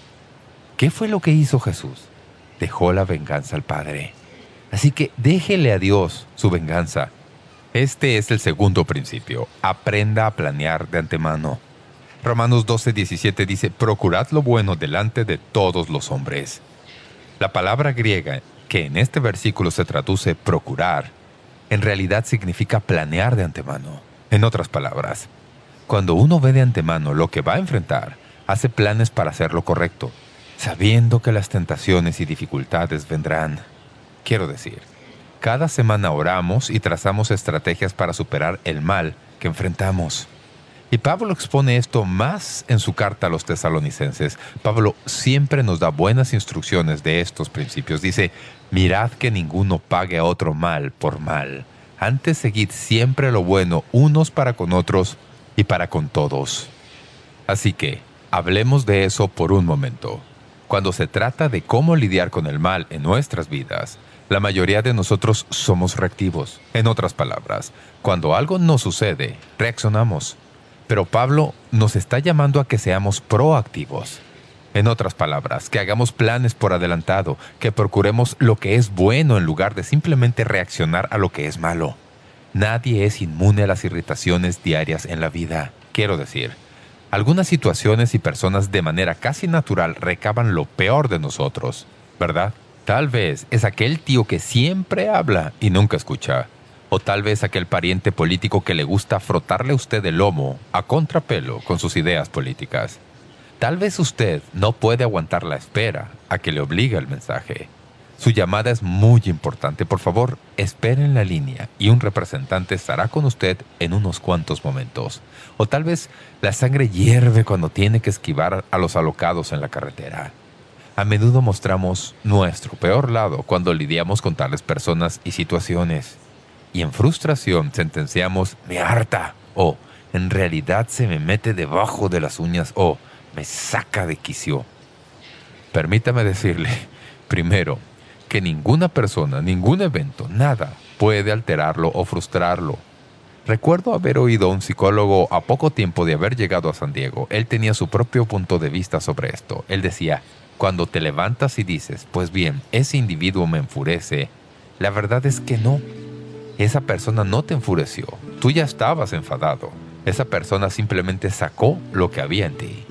¿Qué fue lo que hizo Jesús? Dejó la venganza al Padre. Así que déjele a Dios su venganza. Este es el segundo principio. Aprenda a planear de antemano. Romanos 12:17 dice, procurad lo bueno delante de todos los hombres. La palabra griega, que en este versículo se traduce procurar, en realidad significa planear de antemano. En otras palabras, cuando uno ve de antemano lo que va a enfrentar, hace planes para hacer lo correcto, sabiendo que las tentaciones y dificultades vendrán. Quiero decir, cada semana oramos y trazamos estrategias para superar el mal que enfrentamos. Y Pablo expone esto más en su carta a los tesalonicenses. Pablo siempre nos da buenas instrucciones de estos principios. Dice, mirad que ninguno pague a otro mal por mal. Antes seguid siempre lo bueno unos para con otros y para con todos. Así que, hablemos de eso por un momento. Cuando se trata de cómo lidiar con el mal en nuestras vidas, la mayoría de nosotros somos reactivos. En otras palabras, cuando algo nos sucede, reaccionamos. Pero Pablo nos está llamando a que seamos proactivos. En otras palabras, que hagamos planes por adelantado, que procuremos lo que es bueno en lugar de simplemente reaccionar a lo que es malo. Nadie es inmune a las irritaciones diarias en la vida. Quiero decir, algunas situaciones y personas de manera casi natural recaban lo peor de nosotros, ¿verdad? Tal vez es aquel tío que siempre habla y nunca escucha. O tal vez aquel pariente político que le gusta frotarle a usted el lomo a contrapelo con sus ideas políticas. Tal vez usted no puede aguantar la espera a que le obligue el mensaje. Su llamada es muy importante. Por favor, espere en la línea y un representante estará con usted en unos cuantos momentos. O tal vez la sangre hierve cuando tiene que esquivar a los alocados en la carretera. A menudo mostramos nuestro peor lado cuando lidiamos con tales personas y situaciones. Y en frustración sentenciamos, me harta, o en realidad se me mete debajo de las uñas, o me saca de quicio. Permítame decirle, primero, que ninguna persona, ningún evento, nada puede alterarlo o frustrarlo. Recuerdo haber oído a un psicólogo a poco tiempo de haber llegado a San Diego. Él tenía su propio punto de vista sobre esto. Él decía, cuando te levantas y dices, pues bien, ese individuo me enfurece, la verdad es que no. Esa persona no te enfureció. Tú ya estabas enfadado. Esa persona simplemente sacó lo que había en ti.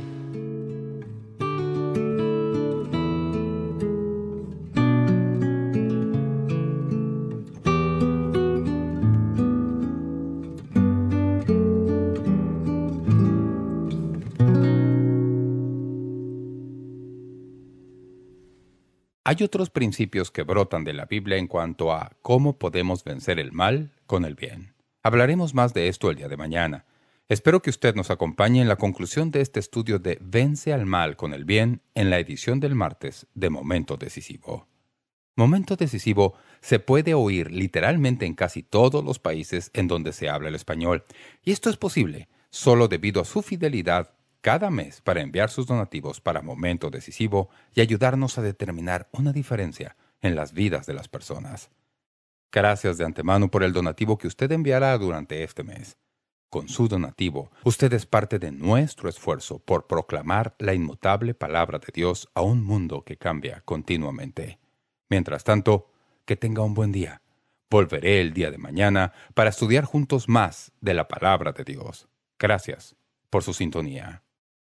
Hay otros principios que brotan de la Biblia en cuanto a cómo podemos vencer el mal con el bien. Hablaremos más de esto el día de mañana. Espero que usted nos acompañe en la conclusión de este estudio de Vence al mal con el bien en la edición del martes de Momento Decisivo. Momento Decisivo se puede oír literalmente en casi todos los países en donde se habla el español, y esto es posible solo debido a su fidelidad cada mes para enviar sus donativos para Momento Decisivo y ayudarnos a determinar una diferencia en las vidas de las personas. Gracias de antemano por el donativo que usted enviará durante este mes. Con su donativo, usted es parte de nuestro esfuerzo por proclamar la inmutable palabra de Dios a un mundo que cambia continuamente. Mientras tanto, que tenga un buen día. Volveré el día de mañana para estudiar juntos más de la palabra de Dios. Gracias por su sintonía.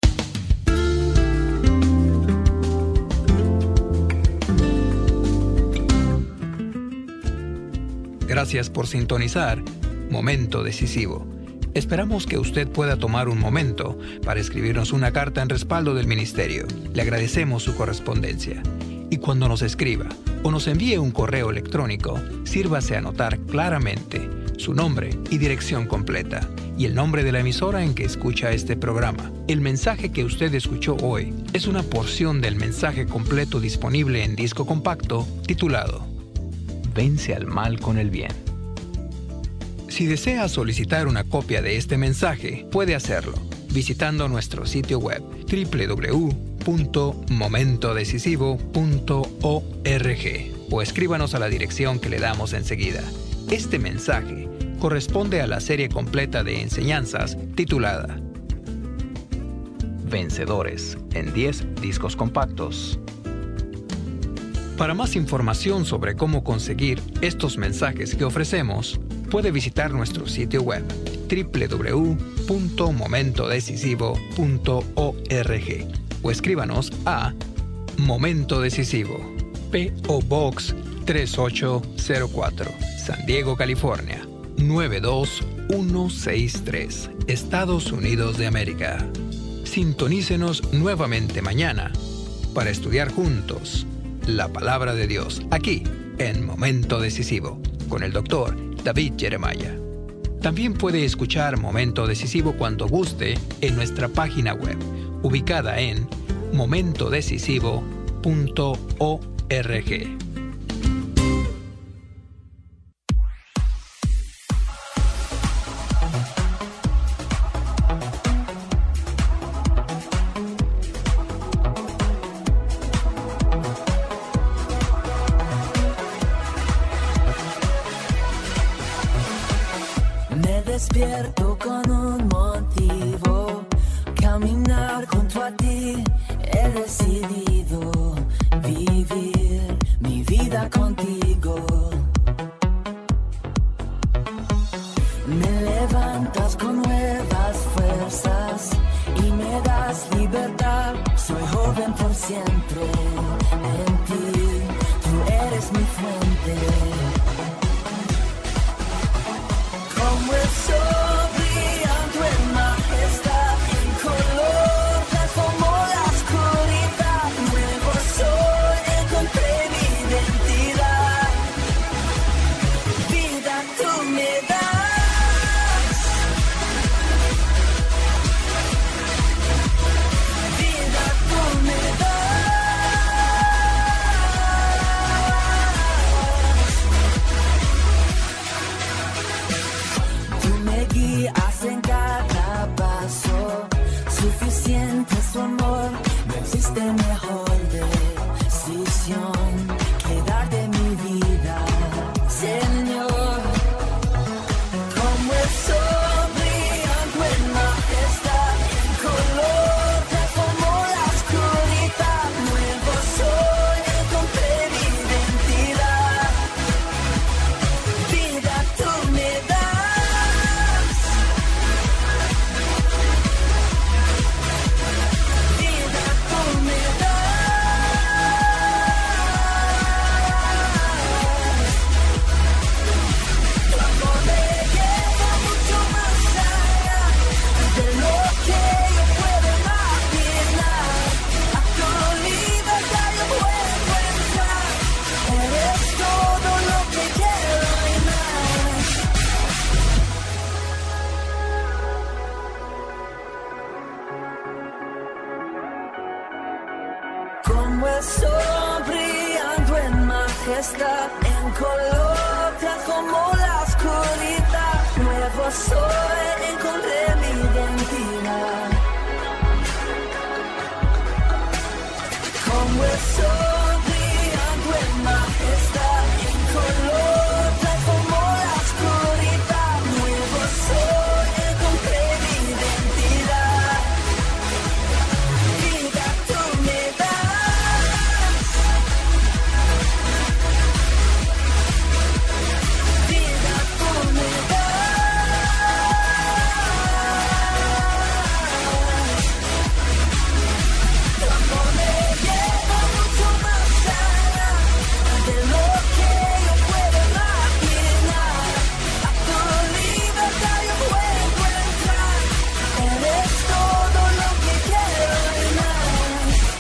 Gracias por sintonizar Momento Decisivo. Esperamos que usted pueda tomar un momento para escribirnos una carta en respaldo del ministerio. Le agradecemos su correspondencia. Y cuando nos escriba o nos envíe un correo electrónico, sírvase a anotar claramente su nombre y dirección completa y el nombre de la emisora en que escucha este programa. El mensaje que usted escuchó hoy es una porción del mensaje completo disponible en disco compacto titulado Vence al mal con el bien. Si desea solicitar una copia de este mensaje, puede hacerlo visitando nuestro sitio web www.momentodecisivo.org o escríbanos a la dirección que le damos enseguida. Este mensaje corresponde a la serie completa de enseñanzas titulada Vencedores en 10 discos compactos. Para más información sobre cómo conseguir estos mensajes que ofrecemos, puede visitar nuestro sitio web www.momentodecisivo.org o escríbanos a Momento Decisivo, P.O. Box 3804, San Diego, California 92163, Estados Unidos de América. Sintonícenos nuevamente mañana para estudiar juntos la palabra de Dios aquí en Momento Decisivo con el Dr. David Jeremiah. También puede escuchar Momento Decisivo cuando guste en nuestra página web, ubicada en momentodecisivo.org. Despierto con un motivo, caminar junto a ti, he decidido vivir mi vida contigo. Me levantas con nuevas fuerzas y me das libertad, soy joven por siempre, en ti, tú eres mi fuente. Como el sol brillando en majestad, en color transformó la oscuridad. Nuevo sol, encontré mi identidad. Vida tú me das. Vida tú me guías en cada paso, suficiente su amor, no existe mejor decisión que dar de mi vida, Señor. sol brillando en majestad, en color como la oscuridad. Nuevo soy, encontré mi identidad. Como el sol brillando en majestad, en color como la oscuridad. Nuevo soy, encontré mi identidad. Vida tú me das, vida tú me das. Tu amor me lleva mucho más allá de lo que yo puedo imaginar. A tu libertad yo puedo entrar. Eres todo lo que quiero y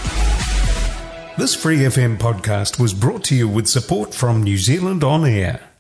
más. This Free FM podcast was brought to you with support from New Zealand On Air.